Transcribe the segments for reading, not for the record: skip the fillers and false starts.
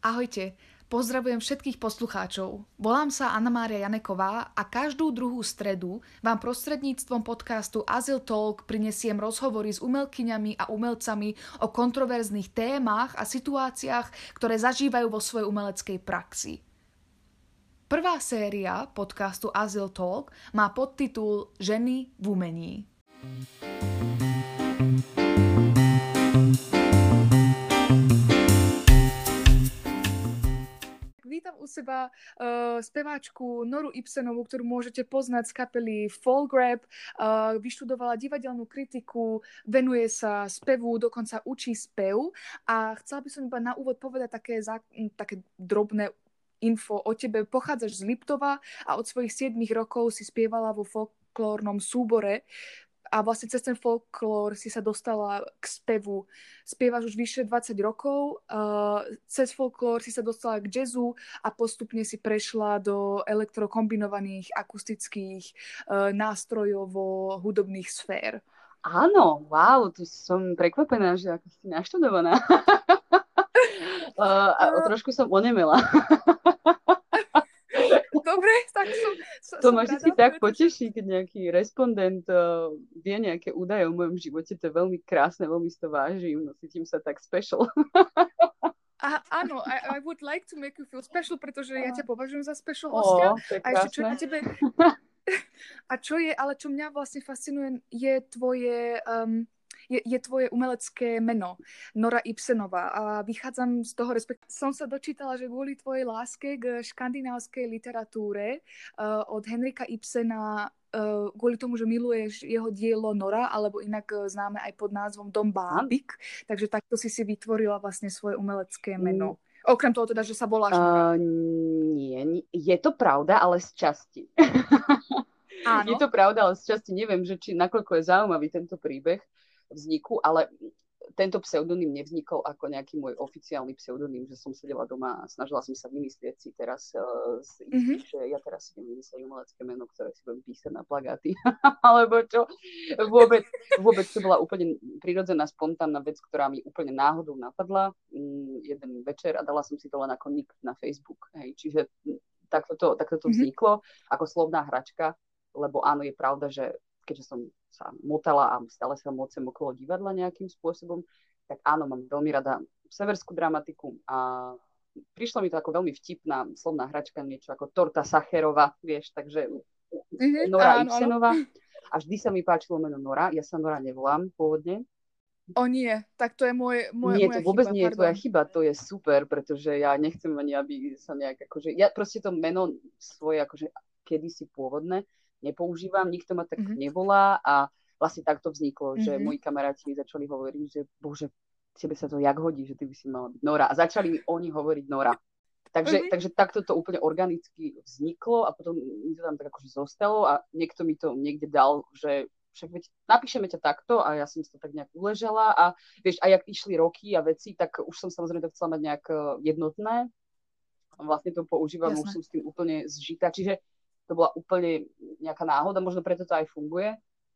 Ahojte, pozdravujem všetkých poslucháčov. Volám sa Anna-Mária Janeková a každú druhú stredu vám prostredníctvom podcastu Azyl Talk prinesiem rozhovory s umelkyňami a umelcami o kontroverzných témach a situáciách, ktoré zažívajú vo svojej umeleckej praxi. Prvá séria podcastu Azyl Talk má podtitul Ženy v umení. Vítam u seba speváčku Noru Ibsenovú, ktorú môžete poznať z kapely Folgrab. Vyštudovala divadelnú kritiku, venuje sa spevu, dokonca učí spev. A chcela by som iba na úvod povedať také drobné info o tebe. Pochádzaš z Liptova a od svojich 7 rokov si spievala vo folklórnom súbore. A vlastne cez ten folklór si sa dostala k spevu. Spievaš už vyše 20 rokov, cez folklór si sa dostala k jazzu a postupne si prešla do elektrokombinovaných akustických nástrojovo-hudobných sfér. Áno, wow, tu som prekvapená, že ako si naštudovaná. Trošku som onemela. Dobre, tak to ma vždy tak poteší, keď nejaký respondent vie nejaké údaje o mojom živote. To je veľmi krásne, veľmi si to vážim. No, cítim sa tak special. Áno, I would like to make you feel special, pretože ja ťa považujem za special hostia. A ešte čo na tebe... A čo mňa vlastne fascinuje, je tvoje... Je tvoje umelecké meno, Nora Ibsenová. A vychádzam z toho, som sa dočítala, že kvôli tvojej láske k škandinávskej literatúre od Henrika Ibsena, kvôli tomu, že miluješ jeho dielo Nora, alebo inak známe aj pod názvom Dom Bábik, takže takto si vytvorila vlastne svoje umelecké meno. Okrem toho teda, že sa voláš Nora. Nie, je to pravda, ale z časti. Áno. Je to pravda, ale z časti neviem, že nakoľko je zaujímavý tento príbeh vzniku, ale tento pseudonym nevznikol ako nejaký môj oficiálny pseudonym, že som sedela doma a snažila som sa vymyslieť si teraz že ja teraz si idem vymyslieť umelecké meno, ktoré si budem písať na plagáty, alebo čo. Vôbec to bola úplne prirodzená, spontánna vec, ktorá mi úplne náhodou napadla jeden večer a dala som si to len ako nick na Facebook. Hej. Čiže takto to vzniklo ako slovná hračka, lebo áno, je pravda, že keďže som sa motala a stále sa mocem okolo divadla nejakým spôsobom, tak áno, mám veľmi rada severskú dramatiku a prišlo mi to ako veľmi vtipná slovná hračka, niečo ako Torta Sacherova, vieš, takže Nora Ibsenová. A vždy sa mi páčilo meno Nora, ja sa Nora nevolám pôvodne. O nie, tak to je moja nie, to vôbec chyba, nie je tvoja chyba, to je super, pretože ja nechcem ani, aby sa nejak akože, ja proste to meno svoje akože kedysi pôvodné nepoužívam, nikto ma tak nevolá a vlastne takto vzniklo, že moji kamaráti mi začali hovoriť, že bože, tebe sa to jak hodí, že ty by si mala byť Nora. A začali mi oni hovoriť Nora. Takže takto to úplne organicky vzniklo a potom mi to tam tak akože zostalo a niekto mi to niekde dal, že však veď napíšeme ťa takto a ja som si to tak nejak uležala a vieš, a jak išli roky a veci, tak už som samozrejme to chcela mať nejak jednotné. Vlastne to používam, už som s tým úplne zžitá, čiže to bola úplne nejaká náhoda, možno preto to aj funguje.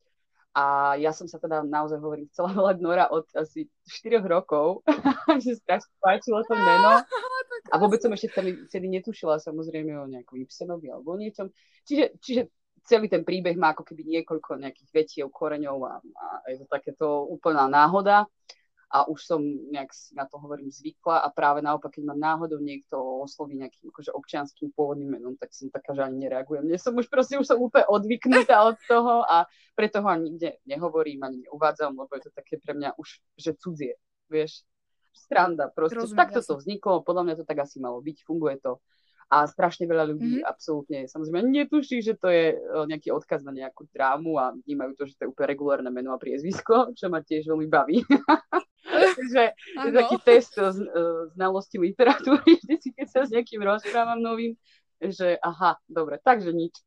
A ja som sa teda naozaj chcela volať Nora od asi 4 rokov, že strašne páčilo to meno. A vôbec som ešte vtedy netušila samozrejme o nejakom Ibsenovi alebo o niečom. Čiže celý ten príbeh má ako keby niekoľko nejakých vetiev, koreňov a je to takéto úplná náhoda. A už som nejak na to hovorím zvykla a práve naopak, keď ma náhodou niekto osloví nejakým akože občianským pôvodným menom, tak som taká, že ani nereagujem. Už som úplne odvyknutá od toho a preto ho ani nikde nehovorím, ani neuvádzam, lebo je to také pre mňa už, že cudzie, vieš. Sranda, proste. Takto to vzniklo, podľa mňa to tak asi malo byť, funguje to. A strašne veľa ľudí absolútne, samozrejme, netuší, že to je nejaký odkaz na nejakú drámu a vnímajú to, že to je úplne regulárne meno a priezvisko, čo ma tiež veľmi baví. Takže je taký test znalosti literatúry, vždy keď sa s niekým rozprávam novým, že aha, dobre, takže nič.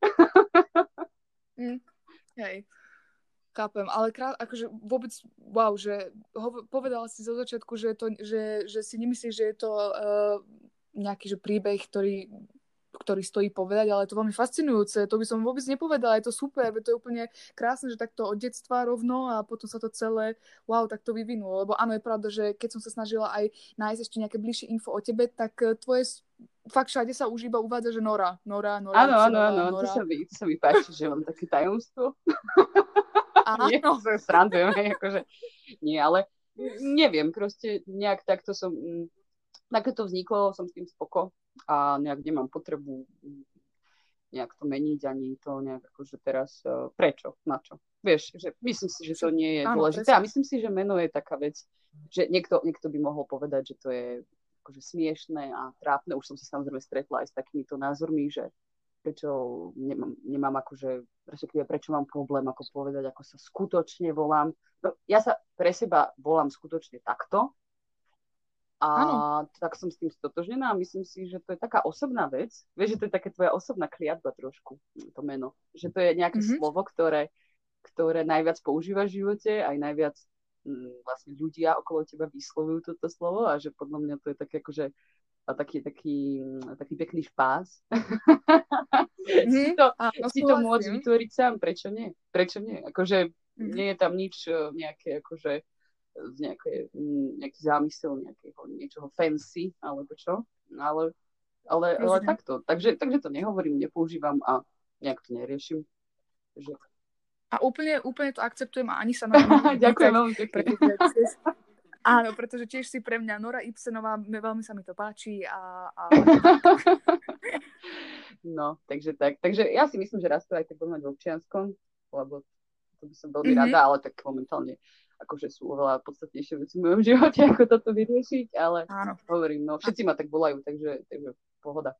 Hej, chápem, ale akože vôbec, wow, že povedala si zo začiatku, že si nemyslíš, že je to nejaký že príbeh, ktorý stojí povedať, ale je to veľmi fascinujúce, to by som vôbec nepovedala, je to super, to je úplne krásne, že takto od detstva rovno a potom sa to celé, wow, tak to vyvinulo, lebo áno, je pravda, že keď som sa snažila aj nájsť ešte nejaké bližšie info o tebe, tak tvoje fakt všade sa už iba uvádza, že Nora, Áno, Nora. to sa mi páči, že mám také tajomstvo. Áno. Nie, sa srandujem, akože nie, ale neviem, proste nejak takto to vzniklo, som s tým spoko a nejak nemám potrebu nejak to meniť, ani to nejak akože teraz, prečo, na čo. Vieš, že myslím si, že to nie je dôležité a myslím si, že meno je taká vec, že niekto by mohol povedať, že to je akože smiešné a trápne. Už som sa samozrejme stretla aj s takýmito názormi, že prečo nemám akože, prečo mám problém ako povedať, ako sa skutočne volám. No, ja sa pre seba volám skutočne takto a tak som s tým stotožnená a myslím si, že to je taká osobná vec. Vieš, že to je také tvoja osobná kliatba trošku, to meno. Že to je nejaké slovo, ktoré najviac používaš v živote, aj najviac vlastne ľudia okolo teba vyslovujú toto slovo a že podľa mňa to je také akože taký pekný špás. Si to môcť vytvoriť sám, prečo nie? Akože nie je tam nič nejaké akože nejaký zámysel niečoho fancy, alebo čo. Ale takto. Takže to nehovorím, nepoužívam a nejak to neriešim. Že... A úplne to akceptujem a ani sa na to ďakujem veľmi pekne. Áno, pretože tiež si pre mňa Nora Ibsenová, veľmi sa mi to páči a... No, takže tak. Takže ja si myslím, že raz to aj tak budem mať v občianskom, lebo to by som veľmi rada, ale tak momentálne akože sú oveľa podstatnejšie veci v mojom živote, ako toto vyriešiť, ale hovorím, no všetci ma tak volajú, takže pohoda.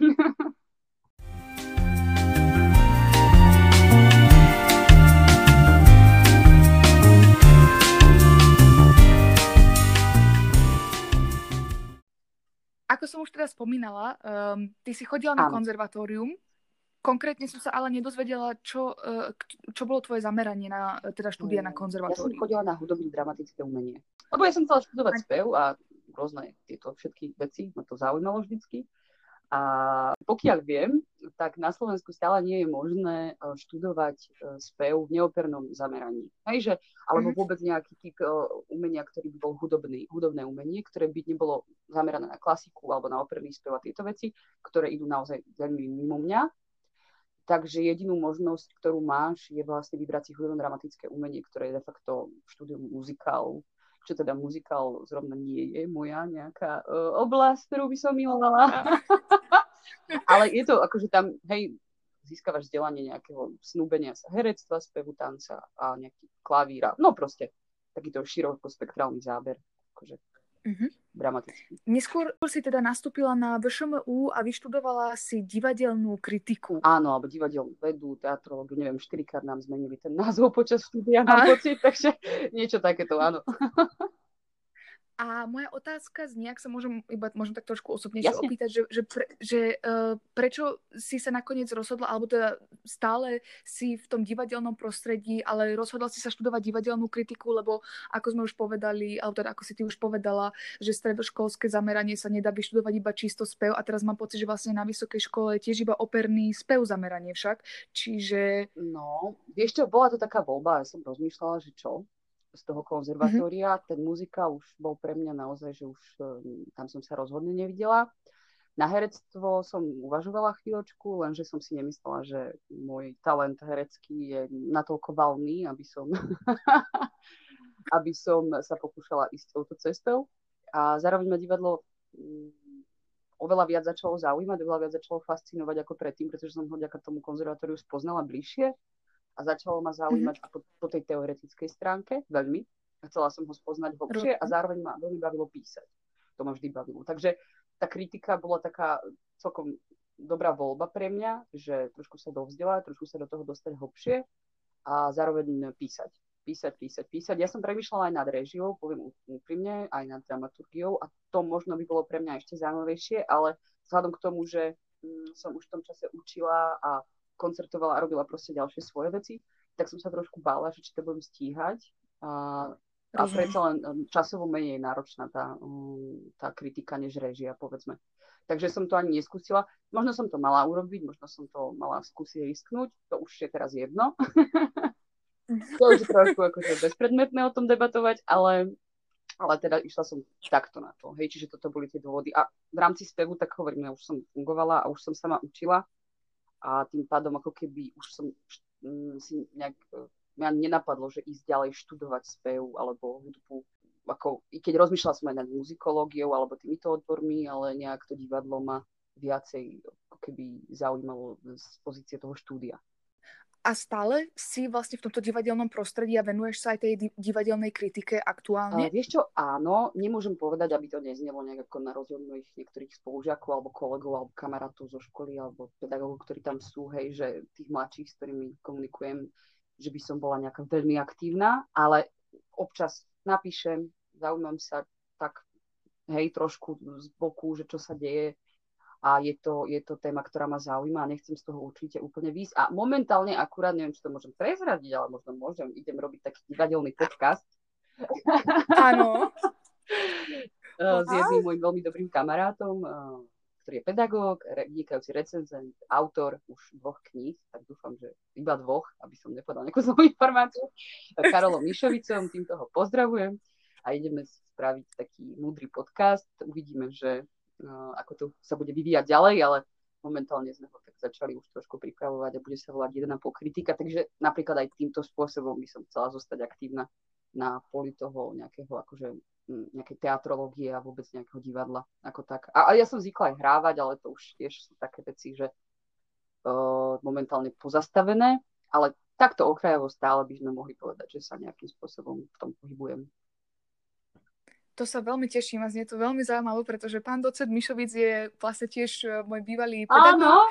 Ako som už teda spomínala, ty si chodila na konzervatórium. Konkrétne som sa ale nedozvedela, čo bolo tvoje zameranie na teda štúdia na konzervatóriu. Ja som chodila na hudobné dramatické umenie. Lebo ja som chcela študovať spev a rôzne tieto všetky veci, ma to zaujímalo vždycky. A pokiaľ viem, tak na Slovensku stále nie je možné študovať spev v neopernom zameraní. Alebo vôbec nejaký typ umenia, ktorý by bol hudobné umenie, ktoré by nebolo zamerané na klasiku alebo na operný spev a tieto veci, ktoré idú naozaj veľmi mimo mňa. Takže jedinú možnosť, ktorú máš, je vlastne vybrať si hudobno-dramatické umenie, ktoré je de facto štúdium muzikálu. Čo teda muzikál zrovna nie je moja nejaká oblasť, ktorú by som milovala. Ale je to akože tam, získavaš vzdelanie nejakého snúbenia sa herectva, spevu, tanca a nejaký klavíra. No proste takýto širokospektrálny záber. Akože dramatický. Neskôr si teda nastúpila na VŠMU a vyštudovala si divadelnú kritiku. Áno, alebo divadelnú vedu, teatrológiu, neviem, 4-krát nám zmenili ten názov počas štúdia, mám pocit, takže niečo takéto, áno. A moja otázka znie, ak sa môžem tak trošku osobnejšie opýtať, že prečo si sa nakoniec rozhodla, alebo teda stále si v tom divadelnom prostredí, ale rozhodla si sa študovať divadelnú kritiku, lebo ako sme už povedali, alebo teda ako si ty už povedala, že stredoškolské zameranie sa nedá vyštudovať iba čisto spev a teraz mám pocit, že vlastne na vysokej škole je tiež iba operný spev zameranie však, čiže... No, vieš čo, bola to taká voľba, ja som rozmýšľala, že čo? Z toho konzervatória. Ten muzikál už bol pre mňa naozaj, že už tam som sa rozhodne nevidela. Na herectvo som uvažovala chvíľočku, lenže som si nemyslela, že môj talent herecký je natoľko valný, aby som sa pokúšala ísť touto cestou. A zároveň ma divadlo oveľa viac začalo zaujímať, oveľa viac začalo fascinovať ako predtým, pretože som ho vďaka tomu konzervatóriu spoznala bližšie. A začalo ma zaujímať po tej teoretickej stránke veľmi. Chcela som ho spoznať hlbšie a zároveň ma veľmi bavilo písať. To ma vždy bavilo. Takže tá kritika bola taká celkom dobrá voľba pre mňa, že trošku sa dovzdelať, trošku sa do toho dostať hlbšie a zároveň písať. Ja som premýšľala aj nad réžiou, poviem úprimne, aj nad dramaturgiou a to možno by bolo pre mňa ešte zaujímavejšie, ale vzhľadom k tomu, že som už v tom čase učila a koncertovala a robila proste ďalšie svoje veci, tak som sa trošku bála, že či to budem stíhať. A Rozumiem. predsa len časovo menej náročná tá kritika než režia, povedzme. Takže som to ani neskúsila. Možno som to mala urobiť, možno som to mala skúsiť risknúť. To už je teraz jedno. To už je trošku akože bezpredmetné o tom debatovať, ale teda išla som takto na to. Hej, čiže toto boli tie dôvody. A v rámci spevu, tak hovorím, ja už som fungovala a už som sama učila. A tým pádom ako keby už som si nejak mňa nenapadlo, že ísť ďalej študovať spev alebo hudbu. Ako, i keď rozmýšľala som aj nad muzikológiou alebo týmito odbormi, ale nejak to divadlo ma viacej ako keby zaujímalo z pozície toho štúdia. A stále si vlastne v tomto divadelnom prostredí a venuješ sa aj tej divadelnej kritike aktuálne? Vieš čo, áno, nemôžem povedať, aby to neznelo nejak ako na rozdiel mojich niektorých spolužiakov alebo kolegov alebo kamarátov zo školy alebo pedagógov, ktorí tam sú, hej, že tých mladších, s ktorými komunikujem, že by som bola nejaká veľmi aktívna, ale občas napíšem, zaujímam sa tak, hej, trošku z boku, že čo sa deje a je to téma, ktorá ma zaujíma a nechcem z toho určite úplne výjsť. A momentálne akurát, neviem, či to môžem prezradiť, ale možno môžem, idem robiť taký divadelný podcast. Áno. S jedným môjim veľmi dobrým kamarátom, ktorý je pedagóg, vynikajúci recenzent, autor už 2 kníh, tak dúfam, že iba 2, aby som nepovedal nejakú zlú informáciu. Karolom Mišovicom, týmto ho pozdravujem a ideme spraviť taký múdry podcast. Uvidíme, že ako to sa bude vyvíjať ďalej, ale momentálne sme ho tak začali už trošku pripravovať a bude sa volať 1,5 kritika, takže napríklad aj týmto spôsobom by som chcela zostať aktívna na poli toho nejakého akože nejakej teatrológie a vôbec nejakého divadla ako tak. A ja som zvykla aj hrávať, ale to už tiež sú také veci, že momentálne pozastavené, ale takto okrajovo stále by sme mohli povedať, že sa nejakým spôsobom v tom pohybujem. To sa veľmi teším a znie to veľmi zaujímavé, pretože pán docent Mišovic je vlastne tiež môj bývalý pedagóg.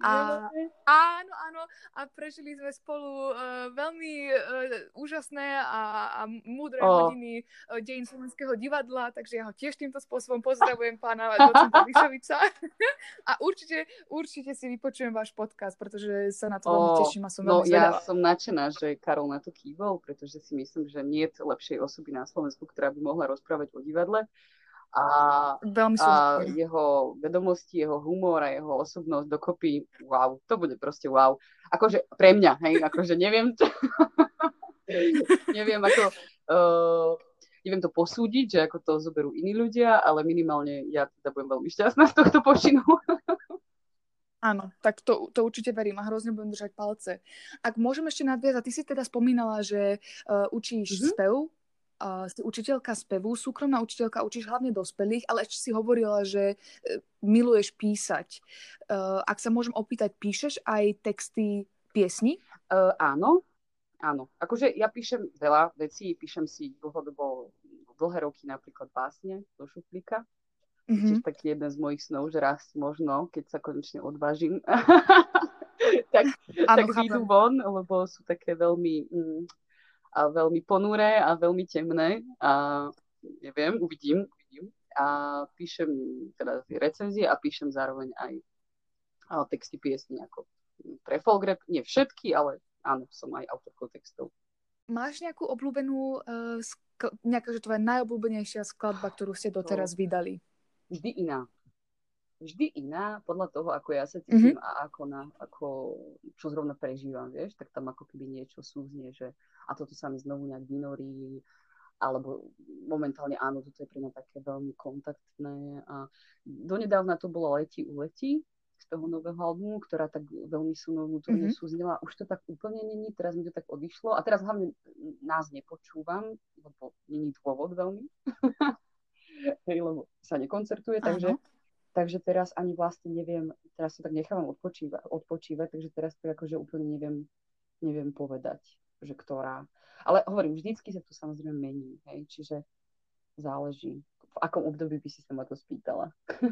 Áno. A prežili sme spolu veľmi úžasné a múdre hodiny dejín slovenského divadla, takže ja ho tiež týmto spôsobom pozdravujem, pána docenta Mišovica. A určite si vypočujem váš podcast, pretože sa na to veľmi teším a som veľmi zvedavá. Ja som nadšená, že Karol na to kývol, pretože si myslím, že nie je lepšej osoby na Slovensku, ktorá by mohla rozprávať o divadle a jeho vedomosti, jeho humor a jeho osobnosť dokopy, wow, to bude proste wow. Akože pre mňa, hej, akože neviem neviem to posúdiť, že ako to zoberú iní ľudia, ale minimálne ja teda budem veľmi šťastná z tohto počinu. Áno, tak to určite verím a hrozne budem držať palce. Ak môžem ešte nadviazať, ty si teda spomínala, že učíš spev, si učiteľka spevu, súkromná učiteľka, učíš hlavne dospelých, ale ešte si hovorila, že miluješ písať. Ak sa môžem opýtať, píšeš aj texty piesni? Áno. Akože ja píšem veľa vecí, píšem si dlhé roky napríklad básne do šuflíka. Čiže taký jeden z mojich snov, že raz možno, keď sa konečne odvážim, tak výjdu von, lebo sú také veľmi ponuré a veľmi temné a neviem, uvidím. A píšem teda recenzie a píšem zároveň aj texty piesní ako pre Folgrep. Nie všetky, ale áno, som aj autorkou textov. Máš nejakú obľúbenú, nejaká že tvoja najobľúbenejšia skladba, ktorú ste doteraz vydali? Vždy iná podľa toho, ako ja sa cítim a ako čo zrovna prežívam, vieš, tak tam ako keby niečo súznie, že a toto sa mi znovu nejak vynorí, alebo momentálne áno, toto je pre mňa také veľmi kontaktné a donedávna to bolo Letí uletí z toho nového albumu, ktorá tak veľmi so mnou vnútorne súznela. Už to tak úplne není, teraz mi to tak odišlo a teraz hlavne nás nepočúvam, lebo není dôvod veľmi. Hej, lebo sa nekoncertuje, takže teraz ani vlastne neviem, teraz sa tak nechávam odpočívať, takže teraz tak akože úplne neviem povedať, že ktorá. Ale hovorím, vždycky sa to samozrejme mení, hej, čiže záleží, v akom období by si sa ma to spýtala.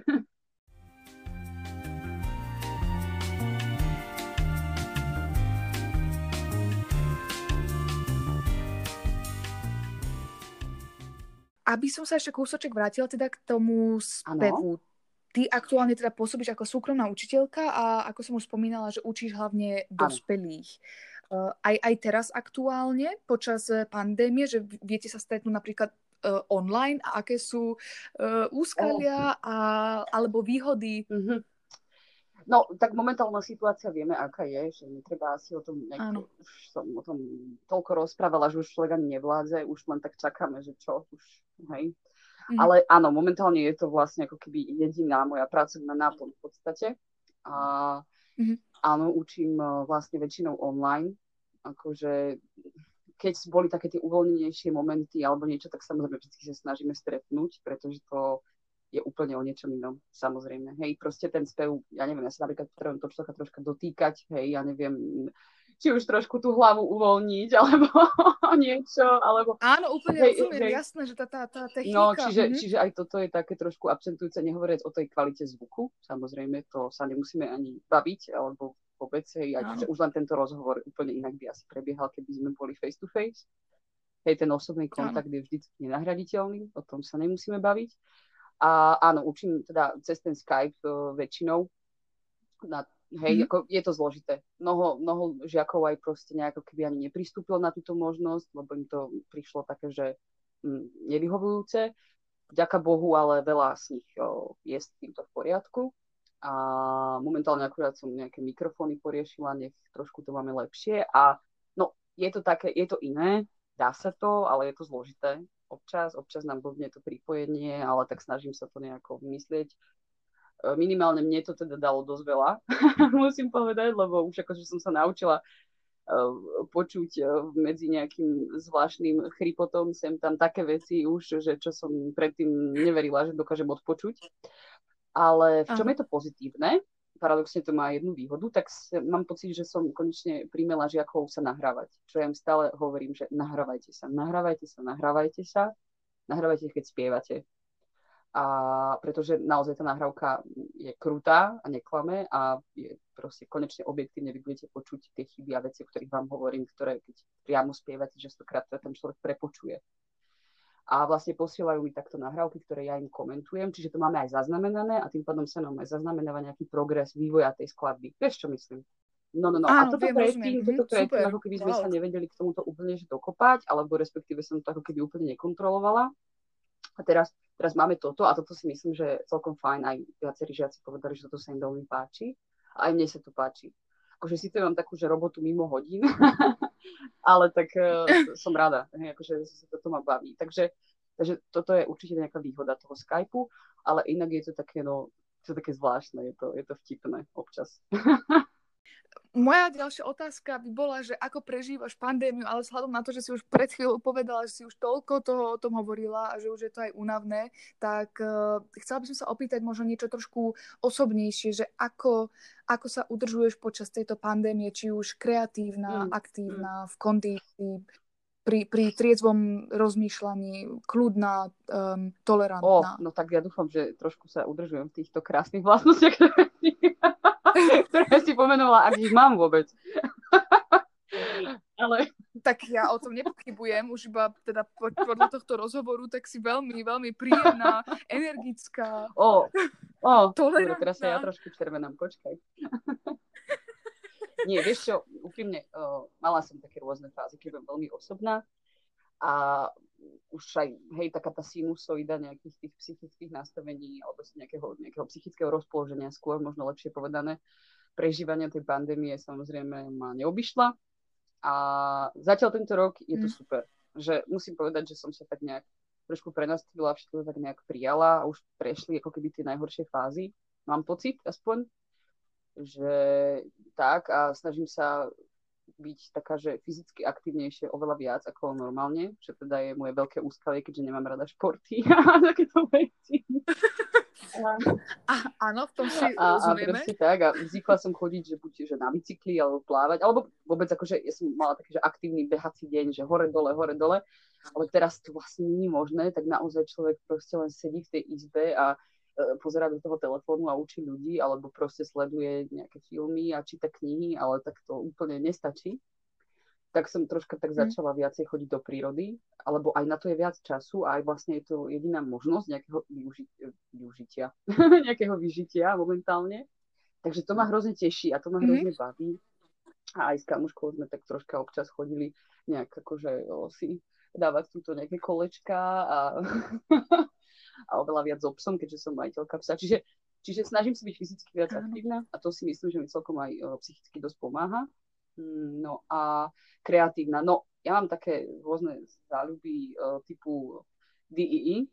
Aby som sa ešte kúsoček vrátila teda k tomu spevu. Ano. Ty aktuálne teda pôsobíš ako súkromná učiteľka a ako som už spomínala, že učíš hlavne dospelých. aj teraz aktuálne počas pandémie, že viete sa stretnúť napríklad online a aké sú úskalia alebo výhody? No, tak momentálna situácia vieme, aká je, že netreba asi o tom už som o tom toľko rozprávala, že už človek ani nevládze, už len tak čakáme, že čo, už, hej. Ale áno, momentálne je to vlastne ako keby jediná moja pracovná náplň v podstate. A áno, učím vlastne väčšinou online, akože keď boli také tie uvoľnenejšie momenty alebo niečo, tak samozrejme vždy sa snažíme stretnúť, pretože to je úplne o niečom inom, samozrejme. Hej, proste ten spev, ja neviem, ja sa napríklad potrebujem to človeka troška dotýkať, hej, ja neviem, či už trošku tú hlavu uvoľniť, alebo niečo, alebo... Áno, úplne rozumiem, jasné, že tá technika... No, čiže aj toto je také trošku absentujúce, nehovoriac o tej kvalite zvuku, samozrejme, to sa nemusíme ani baviť, alebo vôbec, hej, čiže už len tento rozhovor úplne inak by asi prebiehal, keby sme boli face to face. Hej, ten osobný kontakt je vždy nenahraditeľný, o tom sa nemusíme baviť. A áno, učím teda cez ten Skype väčšinou. Ako je to zložité. Mnoho žiakov aj proste nejako keby ani nepristúpilo na túto možnosť, lebo im to prišlo také, že nevyhovujúce. Vďaka Bohu, ale veľa z nich je s týmto v poriadku. A momentálne akurát som nejaké mikrofóny poriešila, nech trošku to máme lepšie. A no, je to také, je to iné, dá sa to, ale je to zložité. Občas nám blbne to pripojenie, ale tak snažím sa to nejako vymyslieť. Minimálne mne to teda dalo dosť veľa, musím povedať, lebo už akože som sa naučila počuť medzi nejakým zvláštnym chripotom sem tam také veci už, že čo som predtým neverila, že dokážem odpočuť. Ale v čom je to pozitívne? Paradoxne to má jednu výhodu, tak mám pocit, že som konečne primela žiakov sa nahrávať. Čo ja im stále hovorím, že nahrávajte sa, keď spievate. A pretože naozaj tá nahrávka je krutá a neklame a je proste konečne objektívne vy budete počuť tie chyby a veci, o ktorých vám hovorím, ktoré keď priamo spievate, že stokrát ten človek prepočuje. A vlastne posielajú mi takto nahrávky, ktoré ja im komentujem, čiže to máme aj zaznamenané a tým pádom sa nám aj zaznamenáva nejaký progres vývoja tej skladby. Vieš, čo myslím? No. Áno, a toto predtým, ako keby sme sa nevedeli k tomuto úplne že dokopať, alebo respektíve som to ako keby úplne nekontrolovala. A teraz máme toto a toto si myslím, že je celkom fajn. Aj viacerí žiaci povedali, že toto sa im veľmi páči. A aj mne sa to páči. Akože si to mám takú, že robotu mimo hodín, ale tak som rada, akože sa toto ma baví. Takže toto je určite nejaká výhoda toho Skypeu, ale inak je to také, také zvláštne, je to vtipné občas. Moja ďalšia otázka by bola, že ako prežívaš pandémiu, ale vzhľadom na to, že si už pred chvíľou povedala, že si už toľko toho o tom hovorila a že už je to aj únavné, tak chcela by som sa opýtať možno niečo trošku osobnejšie, že ako sa udržuješ počas tejto pandémie, či už kreatívna, aktívna, v kondícii, pri triezvom rozmýšľaní, kľudná, tolerantná. No tak ja dúfam, že trošku sa udržujem v týchto krásnych vlastnostiach, ktoré si pomenovala, ak ich mám vôbec. Ale... Tak ja o tom nepochybujem, už iba teda podľa tohto rozhovoru, tak si veľmi, veľmi príjemná, energická, tolerantná. Teraz sa ja trošku červenám, počkaj. Nie, vieš čo, úprimne, mala som také rôzne fázy, keď som veľmi osobná a už aj, taká tá sinusoida nejakých tých psychických nastavení alebo nejakého psychického rozpoloženia, skôr možno lepšie povedané, prežívania tej pandémie samozrejme ma neobyšla a zatiaľ tento rok je to super. Že musím povedať, že som sa tak nejak trošku prenastavila, všetko tak nejak prijala a už prešli ako keby tie najhoršie fázy. Mám pocit aspoň, že tak a snažím sa byť taká, že fyzicky aktívnejšie oveľa viac ako normálne, čo teda je moje veľké úskalie, keďže nemám rada športy a takéto veci. Áno, v tom si rozumieme. A tak, a zvykla som chodiť, že buď že na bicykli, alebo plávať, alebo vôbec akože ja som mala taký, že aktívny behací deň, že hore, dole, ale teraz to vlastne nie je možné, tak naozaj človek proste len sedí v tej izbe a pozerá do toho telefónu a učí ľudí, alebo proste sleduje nejaké filmy a číta knihy, ale tak to úplne nestačí. Tak som troška tak začala viacej chodiť do prírody, alebo aj na to je viac času a aj vlastne je to jediná možnosť nejakého využitia, nejakého vyžitia momentálne. Takže to ma hrozne teší a to ma hrozne baví. A aj s kamuškou sme tak troška občas chodili nejak akože si dávať túto nejaké kolečka a, a oveľa viac so psom, keďže som majiteľka psa. Čiže snažím sa byť fyzicky viac aktívna a to si myslím, že mi celkom aj psychicky dosť pomáha. No a kreatívna. No, ja mám také rôzne záľuby typu DEE.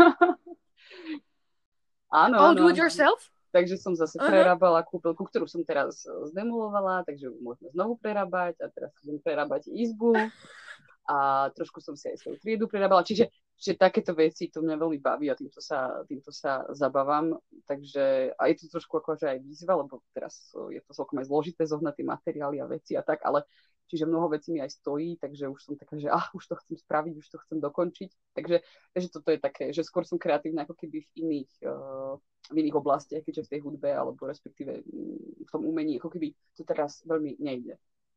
Áno, oh, do it yourself? Takže som zase prerábala kúpeľku, ktorú som teraz zdemolovala, takže môžeme znovu prerábať a teraz budem prerábať izbu a trošku som si aj svoju triedu prerábala. Čiže takéto veci, to mňa veľmi baví a týmto sa zabávam. Takže a je to trošku akože aj výzva, lebo teraz je to celkom aj zložité zohnať tie materiály a veci a tak, ale čiže mnoho vecí mi aj stojí, takže už som taká, že už to chcem spraviť, už to chcem dokončiť. Takže toto je také, že skôr som kreatívna ako keby v iných oblastiach, keďže v tej hudbe, alebo respektíve v tom umení, ako keby to teraz veľmi nejde.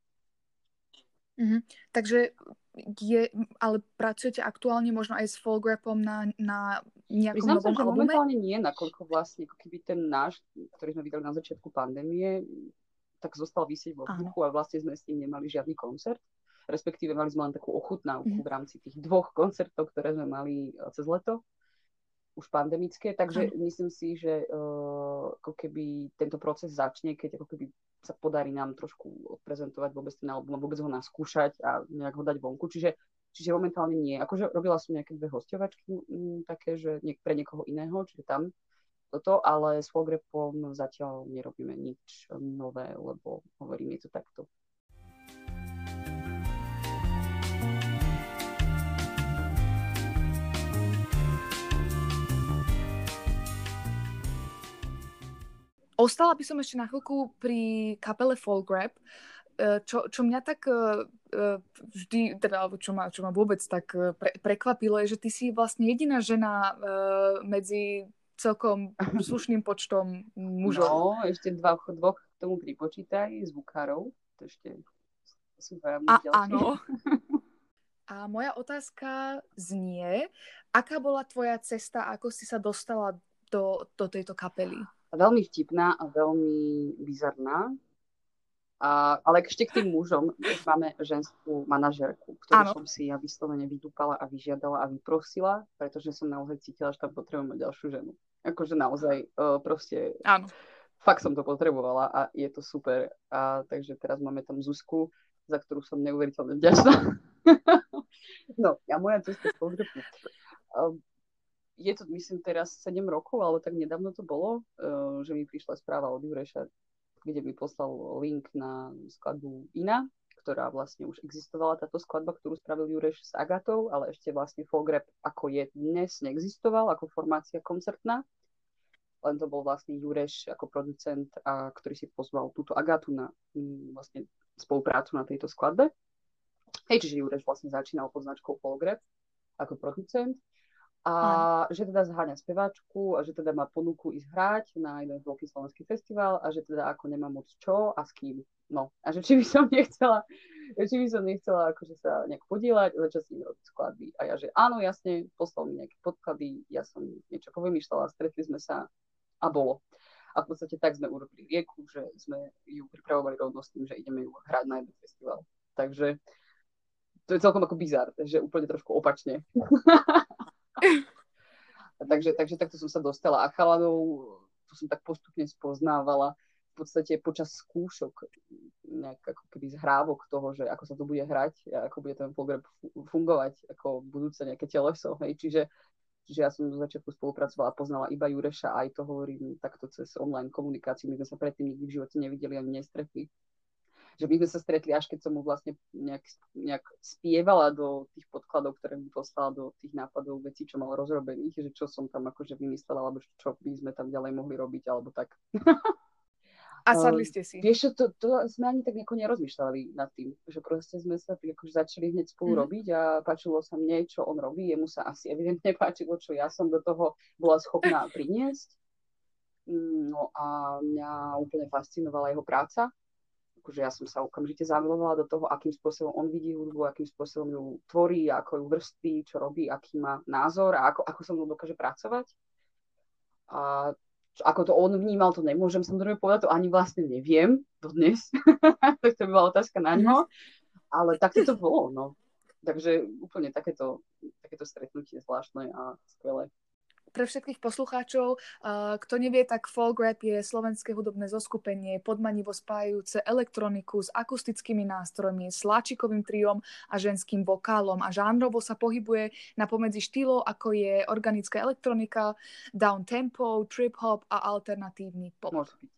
Takže ale pracujete aktuálne možno aj s Folgrapom na nejakom Priznám novom sa, že albume? momentálne nie, nakoľko vlastne ako keby ten náš, ktorý sme vydali na začiatku pandémie, tak zostal visieť vo vzduchu a vlastne sme s tým nemali žiadny koncert. Respektíve mali sme len takú ochutnávku v rámci tých 2 koncertov, ktoré sme mali cez leto, už pandemické, takže myslím si, že ako keby tento proces začne, keď ako keby sa podarí nám trošku odprezentovať vôbec ten album, vôbec ho naskúšať a nejak ho dať vonku, čiže momentálne nie. Akože robila som nejaké 2 hosťovačky také, že pre niekoho iného, čiže tam toto, ale s Folgrapom zatiaľ nerobíme nič nové, lebo hovorím, je to takto. Ostala by som ešte na chvíľku pri kapele Folgrap, čo mňa tak vždy, teda, čo ma vôbec tak prekvapilo, je, že ty si vlastne jediná žena medzi celkom slušným počtom mužov. No, ešte dvoch k tomu pripočítaj, zvukárov, to ešte sú ďalší. Áno. A moja otázka znie, aká bola tvoja cesta, ako si sa dostala do tejto kapely? Veľmi vtipná a veľmi bizarná. Ale ešte k tým mužom máme ženskú manažérku, ktorú som si ja vyslovene vydúpala a vyžiadala a vyprosila, pretože som naozaj cítila, že tam potrebujem mať ďalšiu ženu. Akože naozaj proste fakt som to potrebovala a je to super. A takže teraz máme tam Zuzku, za ktorú som neuveriteľne vďačná. No, a moja cesta z Folgrapu. Je to, myslím, teraz 7 rokov, ale tak nedávno to bolo, že mi prišla správa od Jureša, kde mi poslal link na skladbu Ina, ktorá vlastne už existovala, táto skladba, ktorú spravil Jureš s Agatou, ale ešte vlastne Folgrap, ako je dnes, neexistoval, ako formácia koncertná. Len to bol vlastne Jureš ako producent, ktorý si pozval túto Agatu na vlastne spoluprácu na tejto skladbe. Čiže Jureš vlastne začínal pod značkou Folgrap ako producent. A že teda zháňa speváčku a že teda má ponuku ísť hrať na jeden veľký slovenský festival a že teda ako nemá moc čo a s kým. No a že či by som nechcela akože sa nejak podieľať, začať s ním robiť skladby. A ja že áno, jasne, poslal mi nejaké podklady, ja som niečo povymýšľala, stretli sme sa a bolo. A v podstate tak sme urobili Rieku, že sme ju pripravovali rovno s tým, že ideme ju hrať na jeden festival. Takže to je celkom ako bizár, že úplne trošku opačne. Takže takto som sa dostala a chalanov to som tak postupne spoznávala v podstate počas skúšok nejak ako keby zhrávok toho, že ako sa to bude hrať a ako bude ten Folgrap fungovať ako budúce nejaké teleso, hej, čiže ja som do začiatku spolupracovala a poznala iba Jureša, aj to hovorím takto cez online komunikáciu, my sme sa predtým nikdy v živote nevideli ani nestretli. Že my sme sa stretli, až keď som mu vlastne nejak spievala do tých podkladov, ktoré mi poslala, do tých nápadov vecí, čo mal rozrobených, že čo som tam akože vymyslela, alebo čo by sme tam ďalej mohli robiť, alebo tak. A sadli ste si? Vieš, to sme ani tak nejako nerozmýšľali nad tým, že proste sme sa tak akože začali hneď spolu robiť a páčilo sa mne, čo on robí, jemu sa asi evidentne páčilo, čo ja som do toho bola schopná priniesť. No a mňa úplne fascinovala jeho práca. Akože ja som sa okamžite zamilovala do toho, akým spôsobom on vidí hudbu, akým spôsobom ju tvorí, ako ju vrství, čo robí, aký má názor a ako so mnou dokáže pracovať. A Ako to on vnímal, to nemôžem samozrejme povedať, to ani vlastne neviem dodnes. Tak to by bola otázka na ňo. Ale takto to bolo, no. Takže úplne takéto stretnutie zvláštne a skvelé. Pre všetkých poslucháčov, kto nevie, tak folk rap je slovenské hudobné zoskupenie podmanivo spájajúce elektroniku s akustickými nástrojmi, sláčikovým triom a ženským vokálom a žánrovo sa pohybuje na pomedzi štýlov, ako je organická elektronika, down tempo, trip hop a alternatívny pop. Môže byť.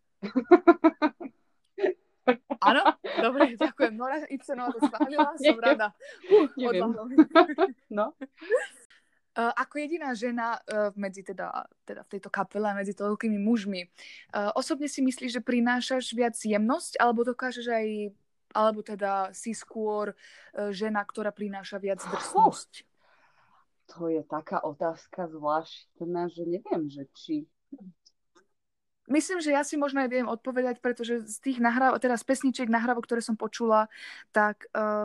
Áno? Dobre, ďakujem. Nora Ibsenová to schválila, som rada. Neviem. No. Ako jediná žena medzi teda v tejto kapele, medzi toľkými mužmi, osobne si myslíš, že prinášaš viac jemnosť, alebo dokážeš aj, alebo teda si skôr žena, ktorá prináša viac drsnosť? To je taká otázka zvláštna, že neviem, že či... Myslím, že ja si možno aj viem odpovedať, pretože z tých z pesničiek nahrávok, ktoré som počula, tak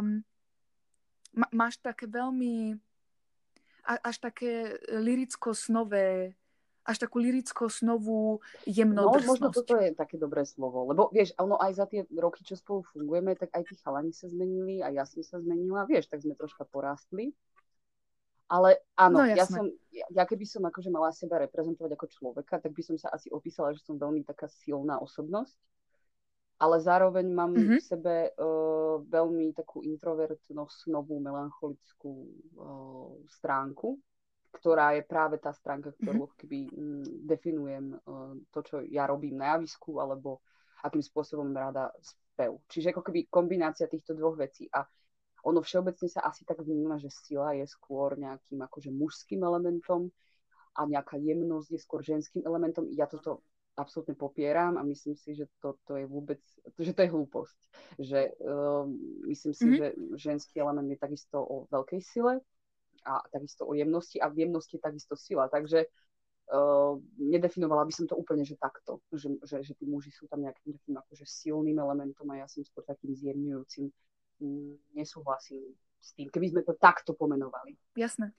máš také veľmi až také liricko-snové, až takú liricko-snovú jemnodrsnosť. No, možno toto je také dobré slovo, lebo vieš, ono aj za tie roky, čo spolu fungujeme, tak aj tí chalani sa zmenili a ja som sa zmenila, vieš, tak sme troška porástli. Ale áno, no, ja keby som akože mala seba reprezentovať ako človeka, tak by som sa asi opísala, že som veľmi taká silná osobnosť. Ale zároveň mám v sebe veľmi takú introvertno-snovú, melancholickú stránku, ktorá je práve tá stránka, ktorú keby definujem to, čo ja robím na javisku, alebo akým spôsobom rada spev. Čiže ako keby kombinácia týchto dvoch vecí. A ono všeobecne sa asi tak vníma, že sila je skôr nejakým akože mužským elementom a nejaká jemnosť je skôr ženským elementom. Ja toto absolútne popieram a myslím si, že to je vôbec, že to je hlúposť. Že myslím si, že ženský element je takisto o veľkej sile a takisto o jemnosti a v jemnosti je takisto sila. Takže nedefinovala by som to úplne, že takto. Že tí muži sú tam nejakým takým akože silným elementom a ja som skôr takým zjemňujúcim. Nesúhlasím s tým, keby sme to takto pomenovali. Jasné.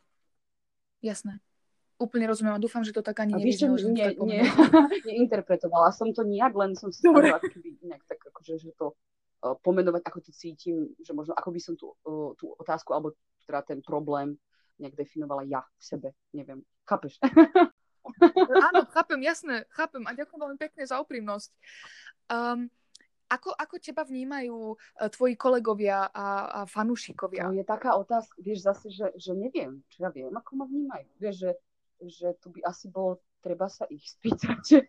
Úplne rozumiem a dúfam, že to tak ani nevyznelo, že som to tak pomenovala. Neinterpretovala som to nijak, len som si snažila keby nejak tak akože, že to pomenovať, ako to cítim, že možno ako by som tú otázku alebo teda ten problém nejak definovala ja v sebe, neviem. Chápeš? Áno, chápem a ďakujem veľmi pekne za úprimnosť. Ako teba vnímajú tvoji kolegovia a fanúšikovia? To je taká otázka, vieš zase, že neviem, čo ja viem, ako ma vnímajú. Vieš, že tu by asi bolo treba sa ich spýtať.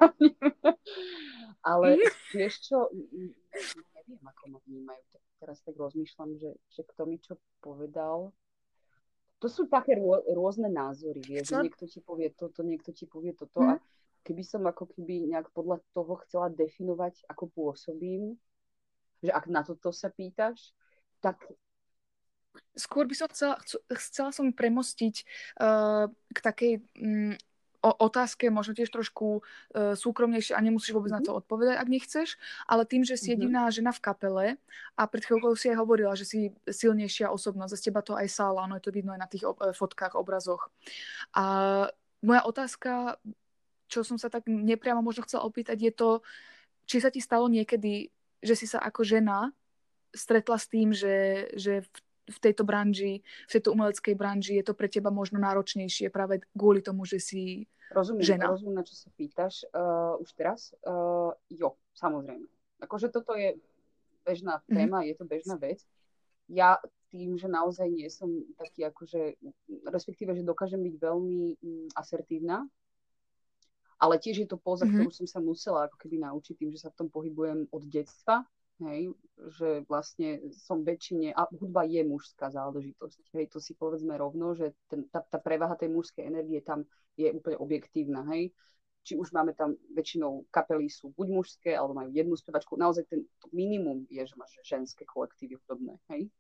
Ale vieš čo, neviem, ako ma vnímajú. Teraz tak rozmýšľam, že kto mi čo povedal. To sú také rôzne názory, vieš, že niekto ti povie toto, niekto ti povie toto a keby som ako keby nejak podľa toho chcela definovať, ako pôsobím, že ak na toto sa pýtaš, tak... Skôr by som chcela som premostiť k takej otázke, možno tiež trošku súkromnejšie a nemusíš vôbec na to odpovedať, ak nechceš, ale tým, že si jediná žena v kapele a pred chvíľkou si aj hovorila, že si silnejšia osobnosť, za teba to aj sála, ono je to vidno aj na tých fotkách, obrazoch. A moja otázka, čo som sa tak nepriamo možno chcela opýtať, je to, či sa ti stalo niekedy, že si sa ako žena stretla s tým, že v tejto branži, v tejto umeleckej branži je to pre teba možno náročnejšie práve kvôli tomu, že si žena. Rozumiem, na čo sa pýtaš už teraz. Jo, samozrejme. Akože toto je bežná téma, je to bežná vec. Ja tým, že naozaj nie som taký akože, respektíve, že dokážem byť veľmi asertívna, ale tiež je to póza, ktorú som sa musela ako keby naučiť tým, že sa v tom pohybujem od detstva. Hej, že vlastne som väčšine, a hudba je mužská záležitosť, hej, to si povedzme rovno, že tá prevaha tej mužskej energie tam je úplne objektívna, hej. Či už máme tam väčšinou kapely sú buď mužské, alebo majú jednu spevačku, naozaj ten minimum je, že máš ženské kolektívy hudobné, hej.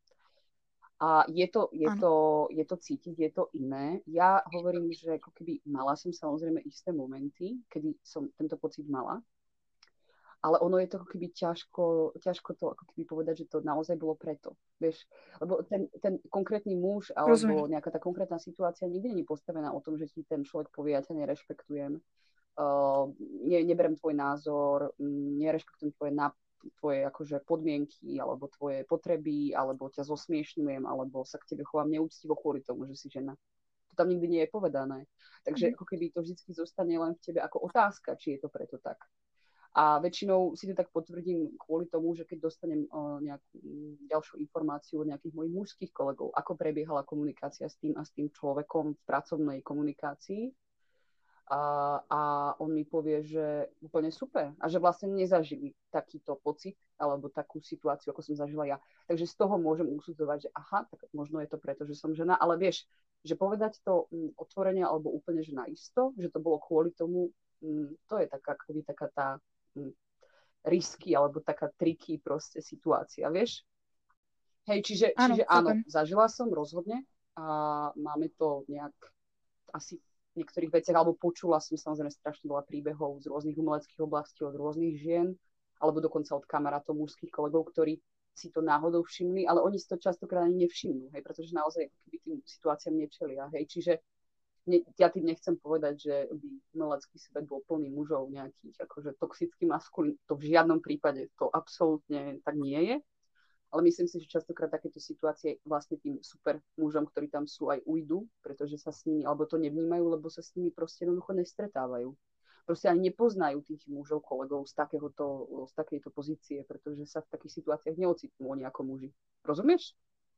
A je to cítiť, je to iné. Ja hovorím, že ako keby mala som samozrejme isté momenty, kedy som tento pocit mala, ale ono je to ako keby ťažko to ako keby povedať, že to naozaj bolo preto. Vieš? Lebo ten konkrétny muž alebo nejaká tá konkrétna situácia nikdy nie je postavená o tom, že ti ten človek povie, ja ťa nerešpektujem, neberem tvoj názor, nerešpektujem tvoje akože podmienky alebo tvoje potreby, alebo ťa zosmiešňujem, alebo sa k tebe chovám neúctivo kvôli tomu, že si žena. To tam nikdy nie je povedané. Takže ako keby to vždy zostane len v tebe ako otázka, či je to preto tak. A väčšinou si to tak potvrdím kvôli tomu, že keď dostanem nejakú ďalšiu informáciu od nejakých mojich mužských kolegov, ako prebiehala komunikácia s tým a s tým človekom v pracovnej komunikácii, a on mi povie, že úplne super a že vlastne nezažili takýto pocit alebo takú situáciu, ako som zažila ja. Takže z toho môžem usudzovať, že aha, tak možno je to preto, že som žena, ale vieš, že povedať to otvorene alebo úplne, že naisto, že to bolo kvôli tomu, to je taká tá risky alebo taká triky proste situácia, vieš? Hej, čiže áno, zažila som rozhodne a máme to nejak asi v niektorých veciach, alebo počula som samozrejme strašne veľa príbehov z rôznych umeleckých oblastí, od rôznych žien, alebo dokonca od kamarátov mužských kolegov, ktorí si to náhodou všimli, ale oni si to častokrát ani nevšimnú, hej, pretože naozaj keby tým situáciám nečelia, hej, čiže ja tým nechcem povedať, že by umelecký svet bol plný mužov nejakých akože toxický maskulín, to v žiadnom prípade, to absolútne tak nie je. Ale myslím si, že častokrát takéto situácie vlastne tým super mužom, ktorí tam sú, aj ujdu, pretože sa s nimi, alebo to nevnímajú, lebo sa s nimi proste jednoducho nestretávajú. Proste ani nepoznajú tých mužov, kolegov z takejto pozície, pretože sa v takých situáciách neocitnú oni ako muži. Rozumieš?